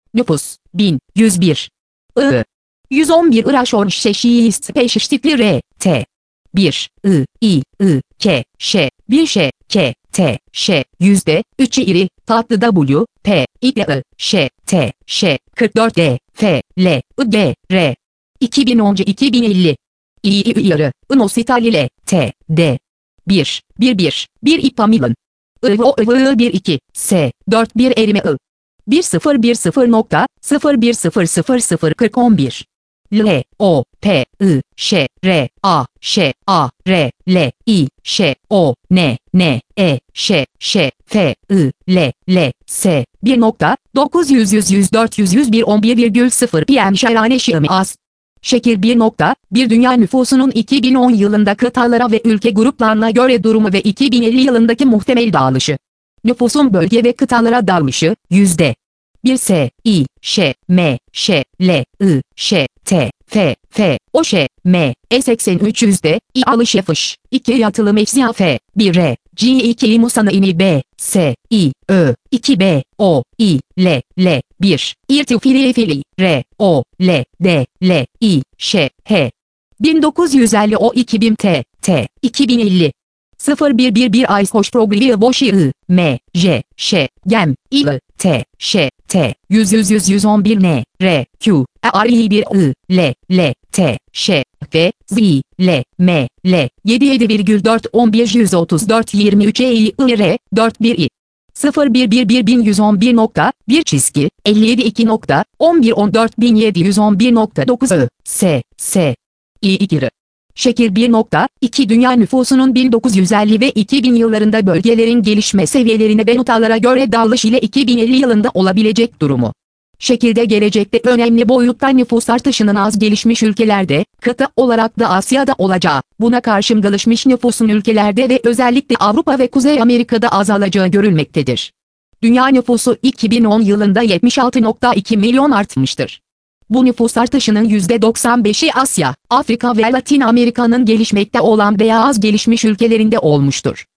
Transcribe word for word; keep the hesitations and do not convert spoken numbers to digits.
Nüfus bin yüz bir. I. yüz on bir Iraşorşeşiğispecifically R. T. bir. I. I. I. K. Ş. bir Ş. K. T. Ş. Yüzde. üç iri. Tatlı W. P. I. I. Ş. T. Ş. kırk dört D. F. L. I. G. R. iki bin on iki bin elli. İ. I. Yarı. Inositalyl. T. D. bir. bir bir. bir ipamilin. I. O. I. bir iki. S. dört bir erime I. bir sıfır bir sıfır nokta sıfır bir sıfır sıfır sıfır kırk on bir. L. O. P. I. Ş. R. A. Ş. A. R. L. I. Ş. O. N. N. E. Ş. Ş. F. I. L. L. S. bir nokta dokuz yüz yüz yüz dört yüz yüz bir on bir virgül sıfır P M Şerane Şiami Az. Şekil bir nokta bir Dünya nüfusunun iki bin on yılında kıtalara ve ülke gruplarına göre durumu ve iki bin elli yılındaki muhtemel dağılışı. Nüfusun bölge ve kıtalara dağılmışı, yüzde. bir S, I, Ş, M, Ş, L, I, Ş, T, F, F, O, Ş, M, E seksen üç yüzde, I alış yapış, iki yatılı mevziya F, bir R, G iki Musanı ini B, S, I, Ö, iki B, O, I, L, L, bir, İrtifili fili, R, O, L, D, L, I, Ş, H. bin dokuz yüz elli O iki bin T, T, iki bin elli. sıfır bir bir bir Ice Hoş Progri Boşi I, M, J, Ş, Gem, İ, T, Ş, T, yüz yüz yüz yüz on bir N, R, Q, E R I bir I, L, L, T, Ş, F, Z, L, M, L, yedi yedi virgül dört on bir yüz otuz dört yirmi üç E I, I, R, dört bir I. sıfır bir bir bir bin yüz on bir nokta bir çizgi, elli yedi iki nokta on bir on dört bin yedi yüz on bir nokta dokuz I, S, S, I iki R. Şekil bir nokta iki Dünya nüfusunun bin dokuz yüz elli ve iki bin yıllarında bölgelerin gelişme seviyelerine ve notalara göre dağılış ile iki bin elli yılında olabilecek durumu. Şekilde gelecekte önemli boyutta nüfus artışının az gelişmiş ülkelerde, kıta olarak da Asya'da olacağı, buna karşın gelişmiş nüfusun ülkelerde ve özellikle Avrupa ve Kuzey Amerika'da azalacağı görülmektedir. Dünya nüfusu iki bin on yılında yetmiş altı nokta iki milyon artmıştır. Bu nüfus artışının yüzde doksan beşi Asya, Afrika ve Latin Amerika'nın gelişmekte olan veya az gelişmiş ülkelerinde olmuştur.